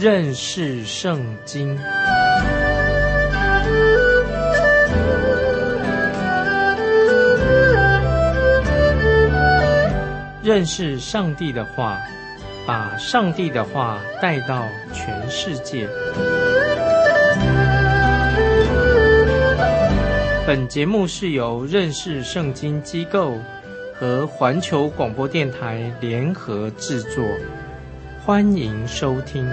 认识圣经。认识上帝的话，把上帝的话带到全世界。本节目是由认识圣经机构和环球广播电台联合制作，欢迎收听。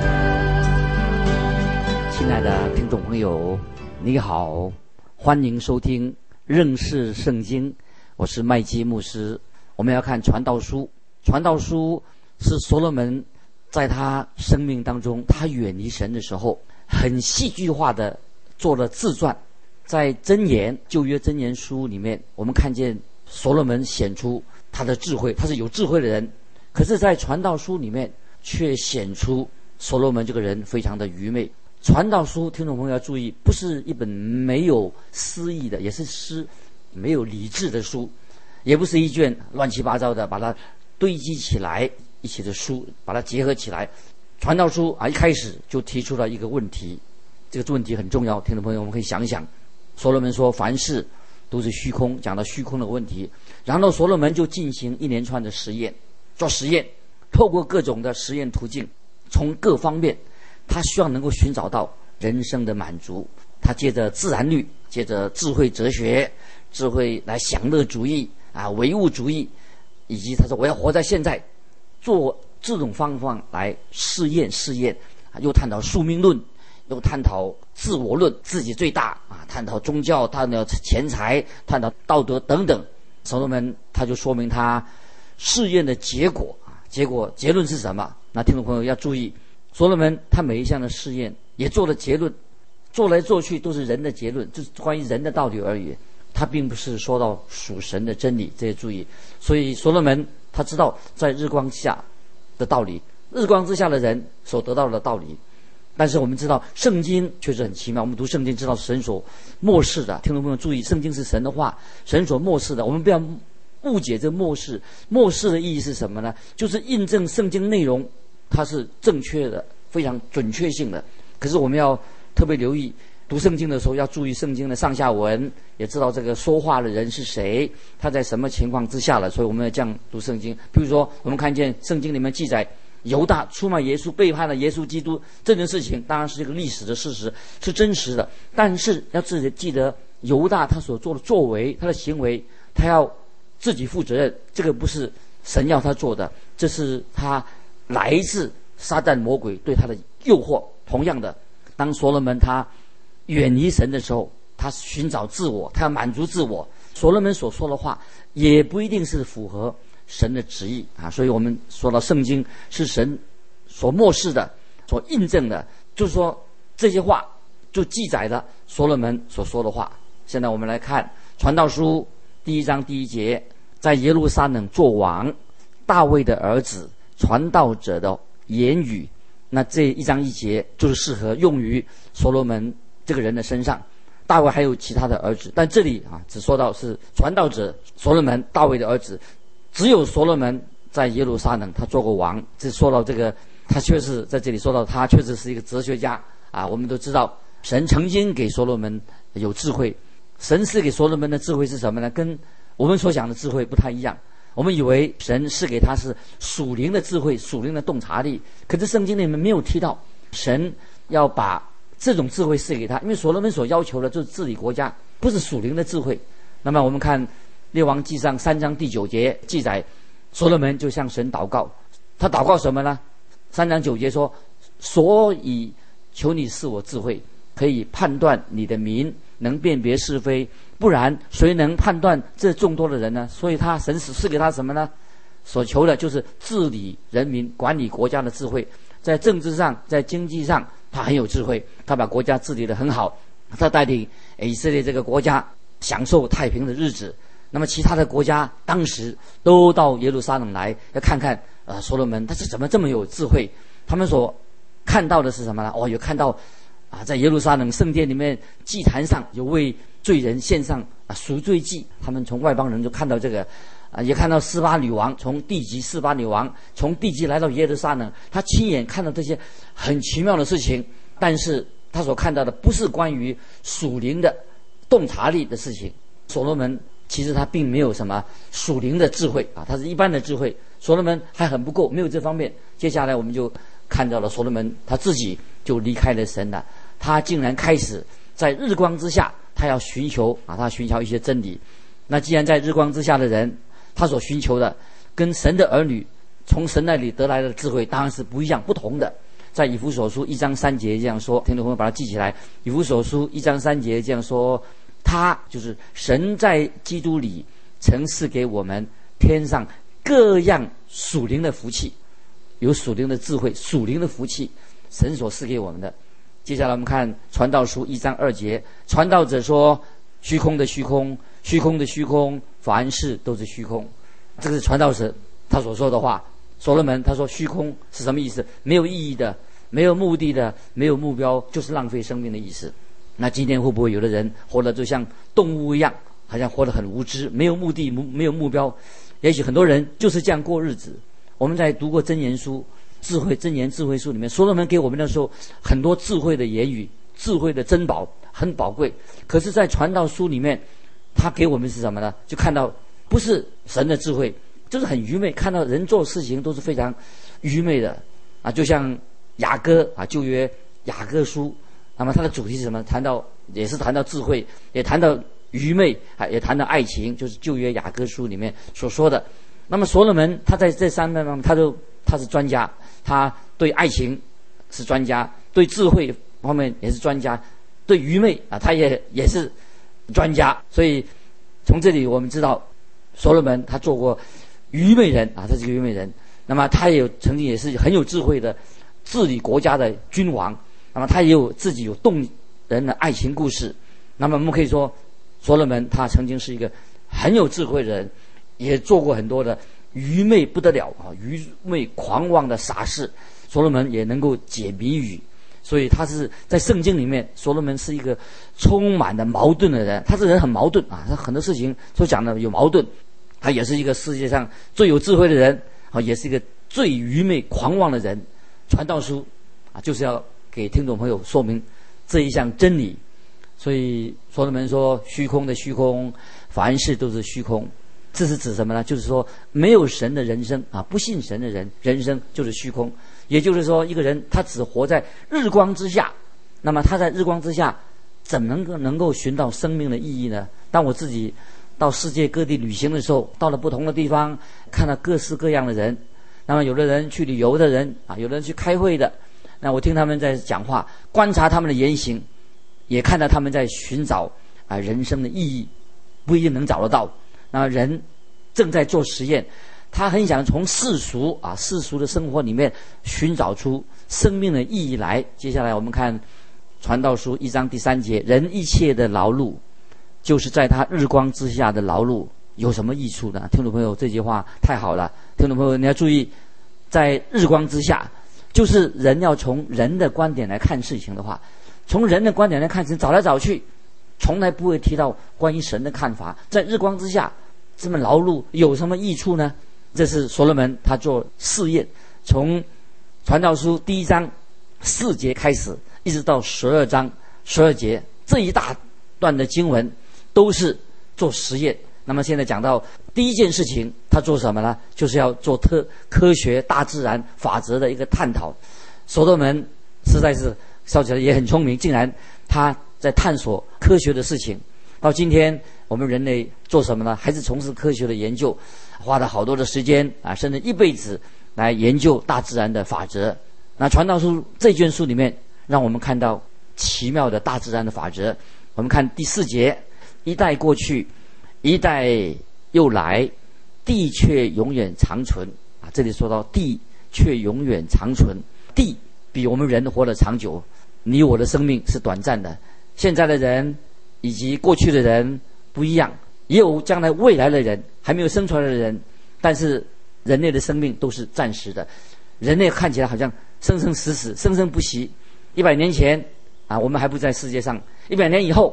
亲爱的听众朋友，你好，欢迎收听认识圣经，我是麦基牧师。我们要看传道书，传道书是所罗门在他生命当中，他远离神的时候，很戏剧化的做了自传。在箴言，旧约箴言书里面，我们看见所罗门显出他的智慧，他是有智慧的人。可是在传道书里面却显出所罗门这个人非常的愚昧。传道书听众朋友要注意，不是一本没有诗意的，也是诗没有理智的书，也不是一卷乱七八糟的把它堆积起来一起的书，把它结合起来。传道书一开始就提出了一个问题，这个问题很重要，听众朋友我们可以想一想。所罗门说凡事都是虚空，讲到虚空的问题，然后所罗门就进行一连串的实验，做实验，透过各种的实验途径，从各方面他希望能够寻找到人生的满足。他借着自然律，借着智慧哲学，智慧来享乐主义唯物主义，以及他说我要活在现在，做这种方法来试验又探讨宿命论，又探讨自我论，自己最大探讨宗教，探讨钱财，探讨道德等等。所罗门他就说明他试验的结果结论是什么？那听众朋友要注意，所罗门他每一项的试验也做了结论，做来做去都是人的结论，就是关于人的道理而已，他并不是说到属神的真理，这些注意。所以所罗门他知道在日光下的道理，日光之下的人所得到的道理。但是我们知道圣经确实很奇妙，我们读圣经知道神所默示的，听众朋友注意，圣经是神的话，神所默示的，我们不要误解这默示。默示的意义是什么呢？就是印证圣经内容它是正确的，非常准确性的。可是我们要特别留意，读圣经的时候要注意圣经的上下文，也知道这个说话的人是谁，他在什么情况之下了，所以我们要这样读圣经。比如说我们看见圣经里面记载犹大出卖耶稣，背叛了耶稣基督，这件事情当然是一个历史的事实，是真实的。但是要自己记得，犹大他所做的作为，他的行为，他要自己负责任，这个不是神要他做的，这是他来自撒旦魔鬼对他的诱惑。同样的，当所罗门他远离神的时候，他寻找自我，他要满足自我，所罗门所说的话也不一定是符合神的旨意所以我们说到圣经是神所默示的，所印证的，就是说这些话就记载了所罗门所说的话。现在我们来看传道书第1章第1节，在耶路撒冷做王，大卫的儿子，传道者的言语。那这1章1节就是适合用于所罗门这个人的身上。大卫还有其他的儿子，但这里只说到是传道者所罗门，大卫的儿子。只有所罗门在耶路撒冷他做过王，这说到这个，他确实在这里说到他确实是一个哲学家我们都知道神曾经给所罗门有智慧，神赐给所罗门的智慧是什么呢？跟我们所讲的智慧不太一样。我们以为神赐给他是属灵的智慧，属灵的洞察力，可是圣经里面没有提到神要把这种智慧赐给他，因为所罗门所要求的就是治理国家，不是属灵的智慧。那么我们看列王纪上3章第9节记载，所罗门就向神祷告，他祷告什么呢？3章9节说，所以求你赐我智慧，可以判断你的民，能辨别是非，不然谁能判断这众多的人呢？所以神赐给他什么呢？所求的就是治理人民，管理国家的智慧。在政治上，在经济上，他很有智慧，他把国家治理得很好，他带领以色列这个国家享受太平的日子。那么其他的国家当时都到耶路撒冷来，要看看所罗门他是怎么这么有智慧。他们所看到的是什么呢？有看到在耶路撒冷圣殿里面祭坛上有为罪人献上赎罪祭。他们从外邦人就看到这个也看到示巴女王从地级，示巴女王从地级来到耶路撒冷，他亲眼看到这些很奇妙的事情。但是他所看到的不是关于属灵的洞察力的事情。所罗门其实他并没有什么属灵的智慧他是一般的智慧，所罗门还很不够，没有这方面。接下来我们就看到了所罗门他自己就离开了神了，他竟然开始在日光之下，他要寻求他寻求一些真理。那既然在日光之下的人，他所寻求的跟神的儿女从神那里得来的智慧当然是不一样不同的。在以弗所书1章3节这样说，听众朋友把它记起来。以弗所书1章3节这样说，他就是神在基督里曾赐给我们天上各样属灵的福气，有属灵的智慧，属灵的福气，神所赐给我们的。接下来我们看传道书1章2节，传道者说，虚空的虚空，虚空的虚空，凡事都是虚空。这个是传道者他所说的话。所罗门他说虚空是什么意思？没有意义的，没有目的的，没有目标，就是浪费生命的意思。那今天会不会有的人活得就像动物一样，好像活得很无知，没有目的，没有目标？也许很多人就是这样过日子。我们在读过箴言书、智慧箴言智慧书里面，所罗门给我们的时候很多智慧的言语，智慧的珍宝很宝贵。可是在传道书里面，他给我们是什么呢？就看到不是神的智慧，就是很愚昧，看到人做事情都是非常愚昧的就像雅歌旧约雅歌书，那么它的主题是什么？也是谈到智慧，也谈到愚昧也谈到爱情，就是旧约雅歌书里面所说的。那么所罗门他在这三方面他是专家，他对爱情是专家，对智慧方面也是专家，对愚昧他也是专家。所以从这里我们知道所罗门他做过愚昧人他是个愚昧人。那么他也曾经也是很有智慧的治理国家的君王，那么他也有自己有动人的爱情故事。那么我们可以说所罗门他曾经是一个很有智慧的人，也做过很多的愚昧不得了愚昧狂妄的傻事。所罗门也能够解谜语，所以他是在圣经里面，所罗门是一个充满了矛盾的人。他这人很矛盾他很多事情都讲的有矛盾。他也是一个世界上最有智慧的人也是一个最愚昧狂妄的人。传道书就是要给听众朋友说明这一项真理。所以所罗门说，虚空的虚空，凡事都是虚空。这是指什么呢？就是说没有神的人生不信神的人生就是虚空。也就是说一个人他只活在日光之下，那么他在日光之下怎么能够寻到生命的意义呢？当我自己到世界各地旅行的时候，到了不同的地方，看到各式各样的人。那么有的人去旅游的人有的人去开会的，那我听他们在讲话，观察他们的言行，也看到他们在寻找人生的意义，不一定能找得到。那人正在做实验，他很想从世俗的生活里面寻找出生命的意义来。接下来我们看传道书1章第3节，人一切的劳碌，就是在他日光之下的劳碌，有什么益处呢？听众朋友，这句话太好了。听众朋友你要注意，在日光之下，就是人要从人的观点来看事情的话，从人的观点来看事情，找来找去从来不会提到关于神的看法。在日光之下这么劳碌有什么益处呢？这是所罗门他做试验，从传道书1章4节开始，一直到12章12节，这一大段的经文都是做实验。那么现在讲到第一件事情，他做什么呢？就是要做科学大自然法则的一个探讨。所罗门实在是说起来也很聪明，竟然他在探索科学的事情。到今天我们人类做什么呢？还是从事科学的研究，花了好多的时间甚至一辈子来研究大自然的法则。那传道书这卷书里面让我们看到奇妙的大自然的法则。我们看第4节，一代过去，一代又来，地却永远长存这里说到地却永远长存，地比我们人活得长久。你我的生命是短暂的，现在的人以及过去的人不一样，也有将来未来的人，还没有生出来的人，但是人类的生命都是暂时的。人类看起来好像生生死死，生生不息。100年前我们还不在世界上，100年以后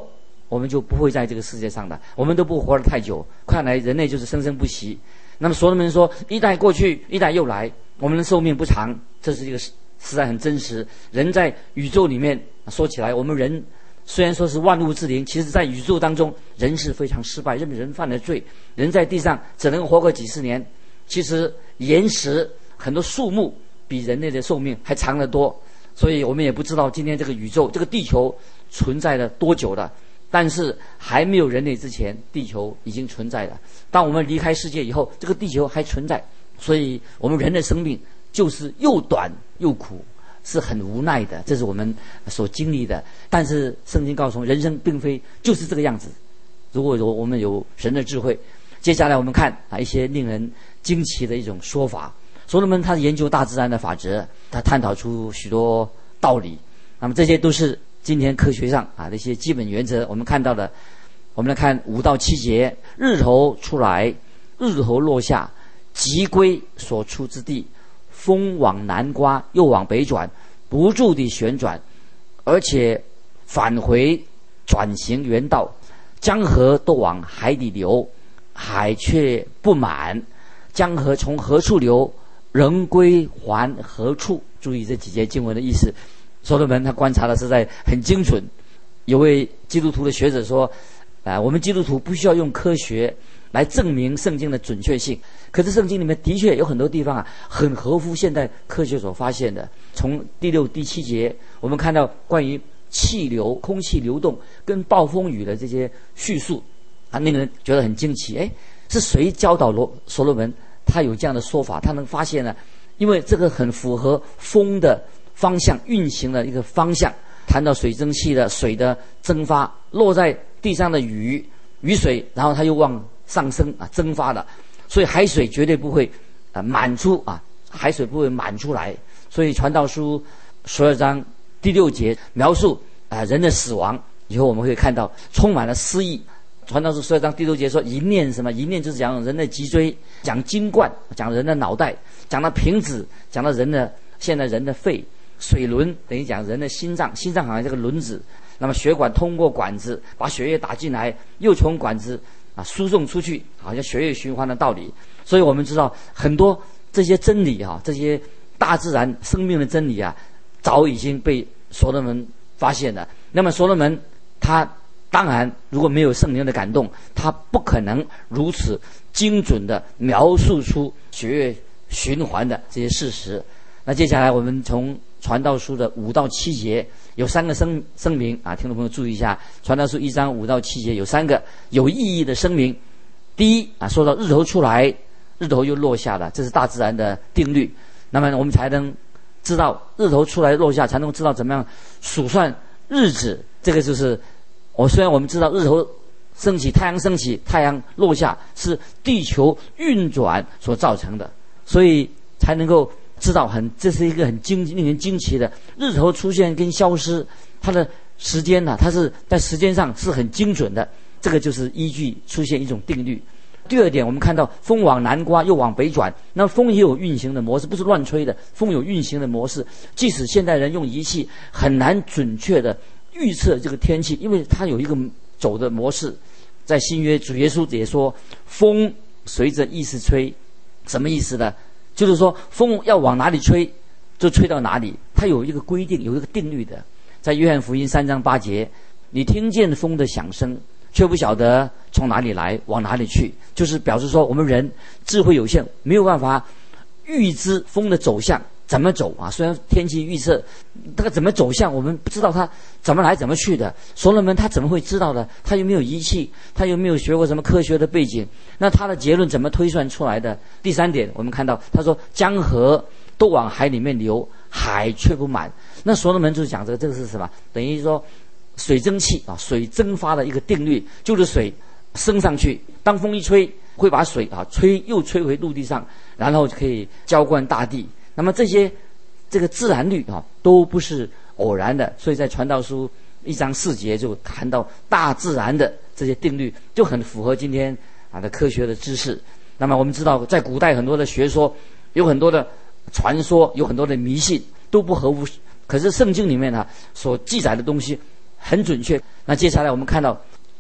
我们就不会在这个世界上的，我们都不活得太久。看来人类就是生生不息。那么所罗门说，一代过去，一代又来，我们的寿命不长，这是一个实在很真实。人在宇宙里面说起来，我们人虽然说是万物之灵，其实在宇宙当中，人是非常失败，人犯了罪，人在地上只能活个几十年。其实岩石很多树木比人类的寿命还长得多，所以我们也不知道今天这个宇宙这个地球存在了多久了。但是还没有人类之前，地球已经存在了。当我们离开世界以后，这个地球还存在。所以我们人的生命就是又短又苦，是很无奈的，这是我们所经历的。但是圣经告诉我们，人生并非就是这个样子。如果我们有神的智慧，接下来我们看一些令人惊奇的一种说法。所罗门他研究大自然的法则，他探讨出许多道理。那么这些都是今天科学上的一些基本原则。我们看到的，我们来看5到7节：日头出来，日头落下，即归所出之地。风往南刮，又往北转，不住地旋转，而且返回转行原道。江河都往海底流，海却不满。江河从何处流，仍归还何处？注意这几节经文的意思。所罗门他观察的实在很精准。有位基督徒的学者说，我们基督徒不需要用科学来证明圣经的准确性，可是圣经里面的确有很多地方很合乎现代科学所发现的。从第6、第7节，我们看到关于气流、空气流动跟暴风雨的这些叙述，令人觉得很惊奇。是谁教导所罗门他有这样的说法？他能发现呢？因为这个很符合风的方向运行的一个方向。谈到水蒸气的水的蒸发，落在地上的雨水，然后它又往上升蒸发了，所以海水绝对不会满出海水不会满出来。所以传道书12章第6节描述人的死亡以后，我们会看到充满了诗意。传道书12章第6节说，一念什么？一念就是讲人的脊椎，讲筋冠，讲人的脑袋，讲到瓶子，讲到现在人的肺。水轮等于讲人的心脏，心脏好像这个轮子，那么血管通过管子把血液打进来，又从管子输送出去，好像血液循环的道理。所以我们知道很多这些真理这些大自然生命的真理早已经被所罗门发现了。那么所罗门他当然如果没有圣灵的感动，他不可能如此精准的描述出血液循环的这些事实。那接下来我们从传道书的5到7节有3个声明听众朋友注意一下。传道书1章5到7节有3个有意义的声明。第一说到日头出来，日头又落下了，这是大自然的定律。那么我们才能知道日头出来落下，才能知道怎么样数算日子。这个就是虽然我们知道日头升起，太阳升起，太阳落下是地球运转所造成的，所以才能够知道这是一个很令人惊奇的日头出现跟消失，它的时间它是在时间上是很精准的。这个就是依据出现一种定律。第二点，我们看到风往南刮又往北转，那风也有运行的模式，不是乱吹的，风有运行的模式。即使现代人用仪器很难准确的预测这个天气，因为它有一个走的模式。在新约主耶稣也说，风随着意思吹。什么意思呢？就是说风要往哪里吹就吹到哪里，它有一个规定，有一个定律的。在约翰福音3章8节，你听见风的响声，却不晓得从哪里来，往哪里去，就是表示说我们人智慧有限，没有办法预知风的走向怎么走虽然天气预测这个怎么走向我们不知道它怎么来怎么去的，所罗门他怎么会知道的？他又没有仪器，他又没有学过什么科学的背景，那他的结论怎么推算出来的？第三点，我们看到他说江河都往海里面流，海却不满。那所罗门就讲这个是什么？等于说水蒸气水蒸发的一个定律，就是水升上去，当风一吹会把水又吹回陆地上，然后可以浇灌大地。那么这个自然律都不是偶然的，所以在传道书1章4节就谈到大自然的这些定律，就很符合今天的科学的知识。那么我们知道，在古代很多的学说，有很多的传说，有很多的迷信都不合乎，可是圣经里面所记载的东西很准确。那接下来我们看到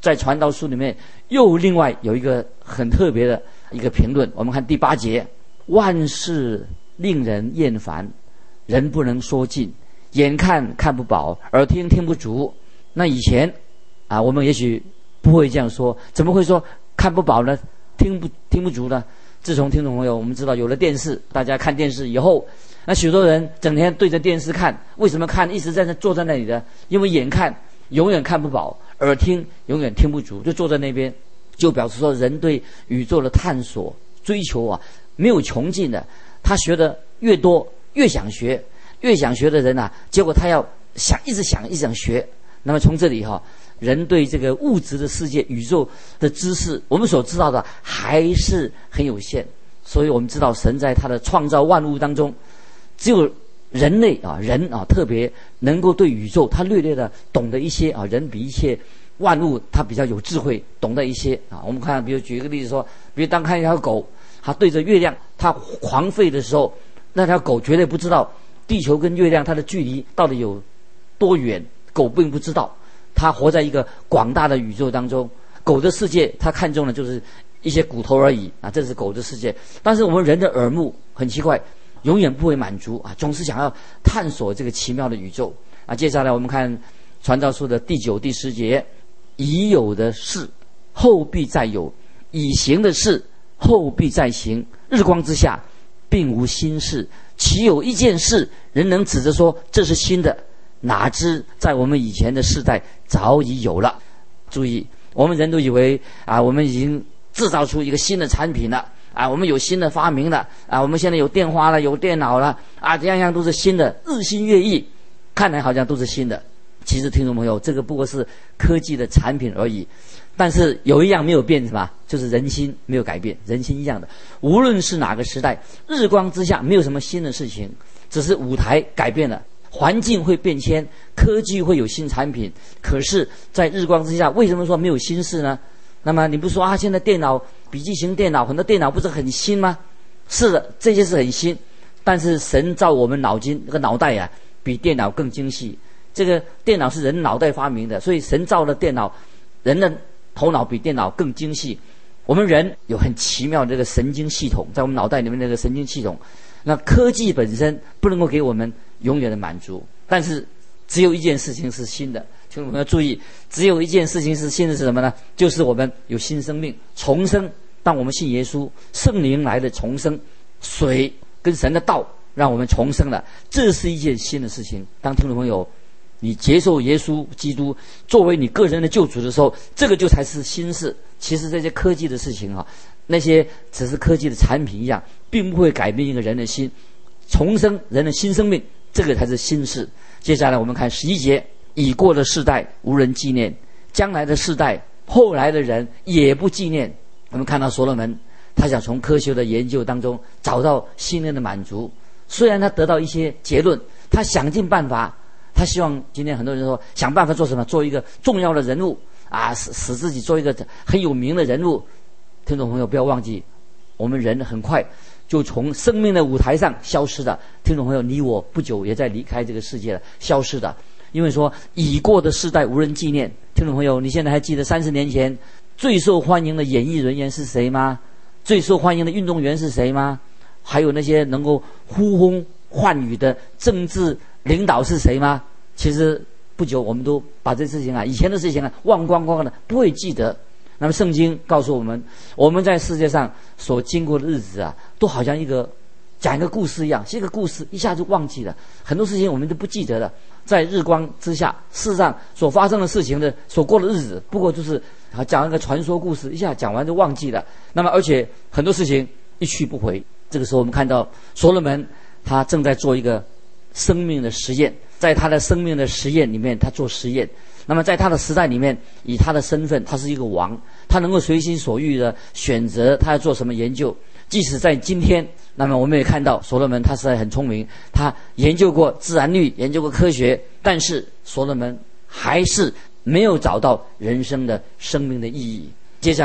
在传道书里面又另外有一个很特别的一个评论。我们看第8节，万事令人厌烦，人不能说尽，眼看看不饱，耳听听不足。那以前我们也许不会这样说，怎么会说看不饱呢？听不足呢？自从听众朋友我们知道有了电视，大家看电视以后，那许多人整天对着电视看，为什么看？一直在那坐在那里的，因为眼看永远看不饱，耳听永远听不足，就坐在那边，就表示说人对宇宙的探索追求没有穷尽的。他学的越多，越想学的人结果他要一直想学。那么从这里人对这个物质的世界、宇宙的知识，我们所知道的还是很有限。所以我们知道神在他的创造万物当中，只有人类人特别能够对宇宙他略略的懂得一些人比一切万物他比较有智慧，懂得一些我们看，比如举一个例子说，比如当看一条狗，它对着月亮它狂吠的时候，那条狗绝对不知道地球跟月亮它的距离到底有多远，狗并不知道。它活在一个广大的宇宙当中，狗的世界它看中的就是一些骨头而已这是狗的世界。但是我们人的耳目很奇怪，永远不会满足总是想要探索这个奇妙的宇宙接下来我们看传道书的第9、第10节，已有的事后必再有，已行的事后必再行，日光之下并无新事，岂有一件事人能指着说这是新的？哪知在我们以前的世代早已有了。注意，我们人都以为我们已经制造出一个新的产品了我们有新的发明了我们现在有电话了，有电脑了样样都是新的，日新月异，看来好像都是新的。其实听众朋友，这个不过是科技的产品而已。但是有一样没有变，什么？就是人心没有改变，人心一样的。无论是哪个时代，日光之下没有什么新的事情，只是舞台改变了，环境会变迁，科技会有新产品。可是在日光之下，为什么说没有新事呢？那么你不说现在电脑，笔记型电脑，很多电脑不是很新吗？是的，这些是很新，但是神造我们脑筋这个脑袋比电脑更精细。这个电脑是人脑袋发明的，所以神造的电脑，人的头脑比电脑更精细。我们人有很奇妙的这个神经系统，在我们脑袋里面那个神经系统。那科技本身不能够给我们永远的满足，但是只有一件事情是新的，请我们要注意，只有一件事情是新的，是什么呢？就是我们有新生命，重生。当我们信耶稣，圣灵来的重生，水跟神的道让我们重生了，这是一件新的事情。当听众朋友你接受耶稣基督作为你个人的救主的时候，这个就才是新事。其实这些科技的事情那些只是科技的产品一样，并不会改变一个人的心，重生人的新生命，这个才是新事。接下来我们看11节，已过的世代无人纪念，将来的世代后来的人也不纪念。我们看到所罗门，他想从科学的研究当中找到心灵的满足，虽然他得到一些结论，他想尽办法，他希望今天很多人说想办法做什么？做一个重要的人物使自己做一个很有名的人物。听众朋友不要忘记，我们人很快就从生命的舞台上消失的。听众朋友，你我不久也在离开这个世界了，消失的。因为说已过的世代无人纪念。听众朋友，你现在还记得30年前最受欢迎的演艺人员是谁吗？最受欢迎的运动员是谁吗？还有那些能够呼风唤雨的政治领导是谁吗？其实不久我们都把这事情以前的事情忘光光的，不会记得。那么圣经告诉我们，我们在世界上所经过的日子都好像讲一个故事一样，是一个故事，一下就忘记了。很多事情我们都不记得了。在日光之下，世上所发生的事情的所过的日子，不过就是讲一个传说故事，一下讲完就忘记了。那么而且很多事情一去不回。这个时候我们看到所罗门他正在做一个生命的实验，在他的生命的实验里面，他做实验。那么在他的时代里面，以他的身份，他是一个王，他能够随心所欲的选择他要做什么研究。即使在今天，那么我们也看到所罗门他实在很聪明，他研究过自然律，研究过科学，但是所罗门还是没有找到人生的生命的意义。接下来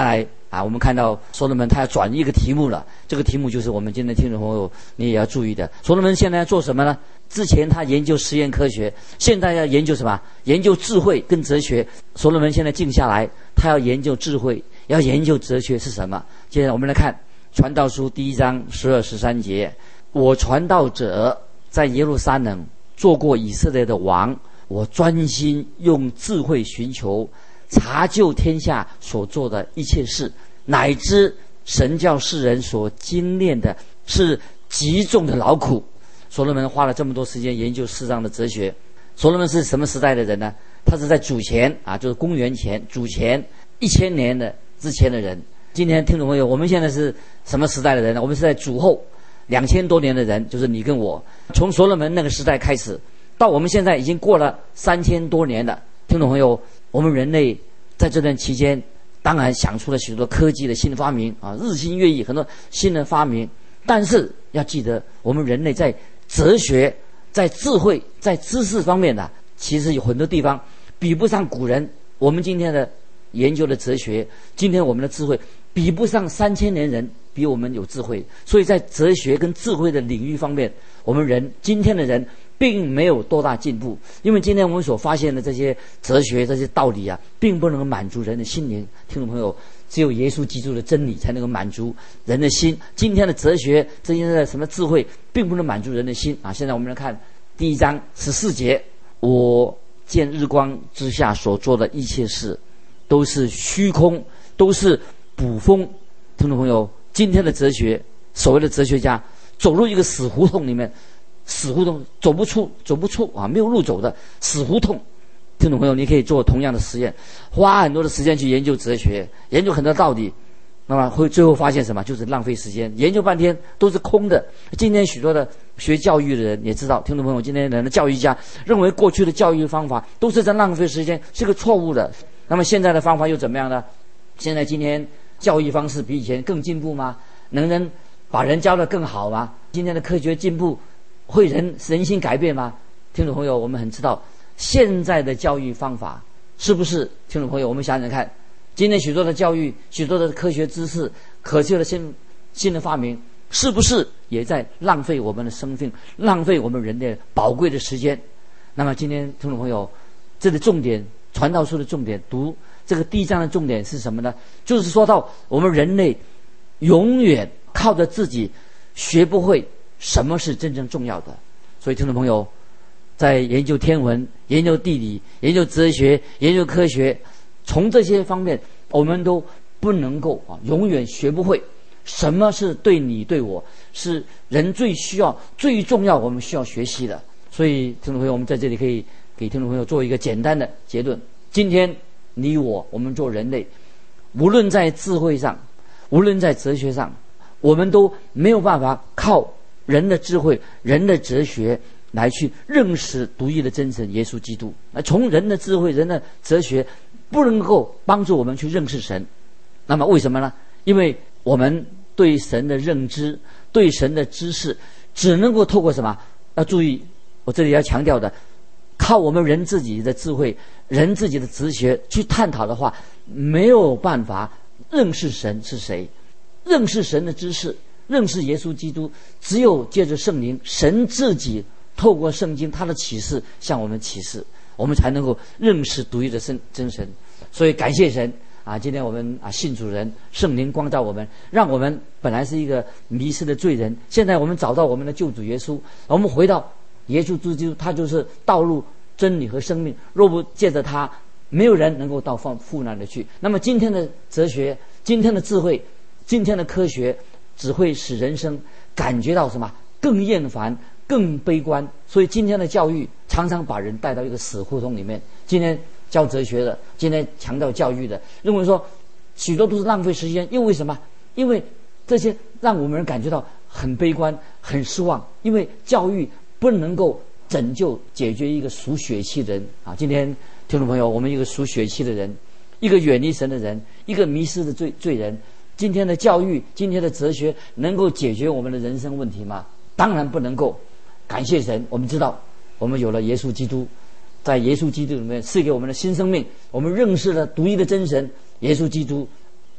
我们看到所罗门他要转一个题目了，这个题目就是我们今天听众朋友你也要注意的。所罗门现在要做什么呢？之前他研究实验科学，现在要研究什么？研究智慧跟哲学。所罗门现在静下来，他要研究智慧，要研究哲学是什么。接着我们来看传道书第1章12、13节，我传道者在耶路撒冷做过以色列的王，我专心用智慧寻求，查究天下所做的一切事，乃知神教世人所精炼的是极重的劳苦。所罗门花了这么多时间研究世上的哲学。所罗门是什么时代的人呢？他是在主前就是公元前主前1000年的之前的人。今天听众朋友，我们现在是什么时代的人呢？我们是在主后2000多年的人，就是你跟我。从所罗门那个时代开始，到我们现在已经过了3000多年了。听众朋友，我们人类在这段期间，当然想出了许多科技的新发明日新月异，很多新的发明。但是要记得，我们人类在哲学、在智慧、在知识方面其实有很多地方比不上古人。我们今天的研究的哲学，今天我们的智慧比不上3000年人比我们有智慧。所以在哲学跟智慧的领域方面，我们今天的人并没有多大进步。因为今天我们所发现的这些哲学、这些道理并不能满足人的心灵。听众朋友，只有耶稣基督的真理才能够满足人的心。今天的哲学，这些的什么智慧，并不能满足人的心现在我们来看第1章14节，我见日光之下所做的一切事，都是虚空，都是捕风。听众朋友，今天的哲学，所谓的哲学家走入一个死胡同里面，死胡同走不出没有路走的死胡同。听众朋友，你可以做同样的实验，花很多的时间去研究哲学，研究很多道理，那么会最后发现什么？就是浪费时间，研究半天都是空的。今天许多的学教育的人也知道，听众朋友，今天人的教育家认为过去的教育方法都是在浪费时间，是个错误的。那么现在的方法又怎么样呢？现在今天教育方式比以前更进步吗？能把人教得更好吗？今天的科学进步会人心改变吗？听众朋友，我们很知道现在的教育方法是不是？听众朋友，我们想想看，今天许多的教育，许多的科学知识，可惜的新的发明，是不是也在浪费我们的生命，浪费我们人的宝贵的时间？那么今天听众朋友，这里重点，传道书的重点，读这个第1章的重点是什么呢？就是说到我们人类永远靠着自己学不会什么是真正重要的。所以听众朋友，在研究天文、研究地理、研究哲学、研究科学，从这些方面我们都不能够永远学不会什么是对你对我是人最需要最重要我们需要学习的。所以听众朋友，我们在这里可以给听众朋友做一个简单的结论：今天你我们做人类，无论在智慧上，无论在哲学上，我们都没有办法靠人的智慧、人的哲学来去认识独一的真神耶稣基督。从人的智慧、人的哲学不能够帮助我们去认识神。那么为什么呢？因为我们对神的认知、对神的知识，只能够透过什么？要注意，我这里要强调的，靠我们人自己的智慧、人自己的直觉去探讨的话，没有办法认识神是谁，认识神的知识，认识耶稣基督，只有借着圣灵，神自己透过圣经他的启示向我们启示，我们才能够认识独一的真神。所以感谢神今天我们信主人，圣灵光照我们，让我们本来是一个迷失的罪人，现在我们找到我们的救主耶稣，我们回到耶稣基督，他就是道路、真理和生命，若不借着他，没有人能够到父那里去。那么今天的哲学、今天的智慧、今天的科学，只会使人生感觉到什么？更厌烦、更悲观。所以今天的教育常常把人带到一个死胡同里面。今天教哲学的，今天强调教育的，认为说许多都是浪费时间。因为什么？因为这些让我们人感觉到很悲观、很失望。因为教育不能够拯救、解决一个属血气的人今天听众朋友，我们一个属血气的人，一个远离神的人，一个迷失的罪人，今天的教育、今天的哲学能够解决我们的人生问题吗？当然不能够。感谢神，我们知道我们有了耶稣基督，在耶稣基督里面赐给我们的新生命，我们认识了独一的真神耶稣基督，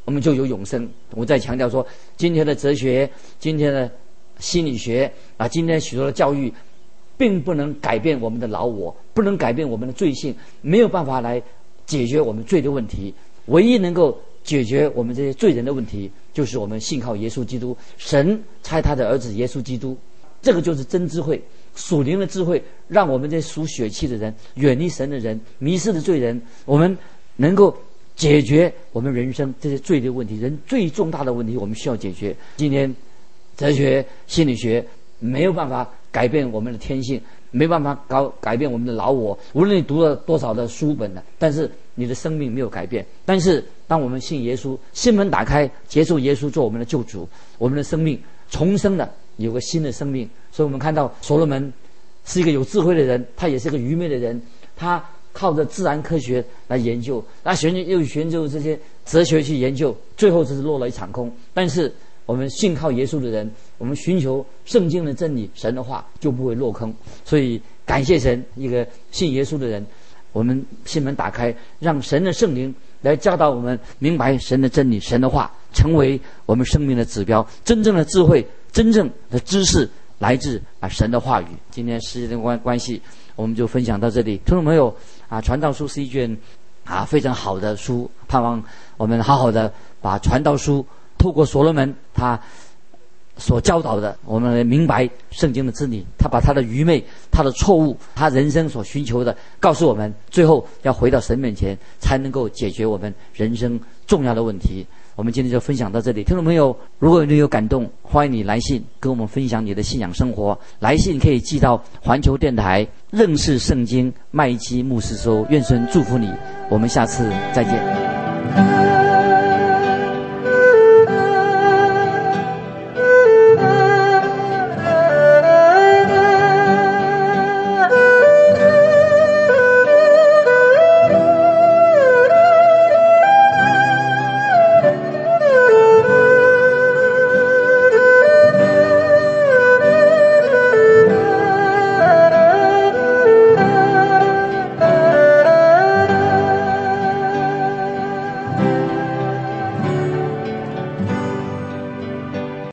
我们就有永生。我再强调说，今天的哲学，今天的心理学啊，今天许多的教育，并不能改变我们的老我，不能改变我们的罪性，没有办法来解决我们罪的问题。唯一能够解决我们这些罪人的问题，就是我们信靠耶稣基督，神差他的儿子耶稣基督，这个就是真智慧，属灵的智慧，让我们这些属血气的人，远离神的人，迷失的罪人，我们能够解决我们人生这些罪的问题，人最重大的问题我们需要解决。今天哲学心理学没有办法改变我们的天性，没办法改变我们的老我，无论你读了多少的书本呢，但是你的生命没有改变。但是当我们信耶稣，心门打开，接受耶稣做我们的救主，我们的生命重生了，有个新的生命。所以我们看到所罗门是一个有智慧的人，他也是一个愚昧的人，他靠着自然科学来研究，又寻求这些哲学去研究，最后只是落了一场空。但是我们信靠耶稣的人，我们寻求圣经的真理，神的话，就不会落空。所以感谢神，一个信耶稣的人，我们心门打开，让神的圣灵来教导我们明白神的真理，神的话成为我们生命的指标。真正的智慧，真正的知识来自神的话语。今天时间的关系，我们就分享到这里。听众朋友传道书是一卷非常好的书，盼望我们好好的把传道书透过所罗门他所教导的，我们来明白圣经的真理。他把他的愚昧，他的错误，他人生所寻求的告诉我们，最后要回到神面前，才能够解决我们人生重要的问题。我们今天就分享到这里。听众朋友，如果你有感动，欢迎你来信跟我们分享你的信仰生活。来信可以寄到环球电台认识圣经麦基牧师收。愿神祝福你，我们下次再见。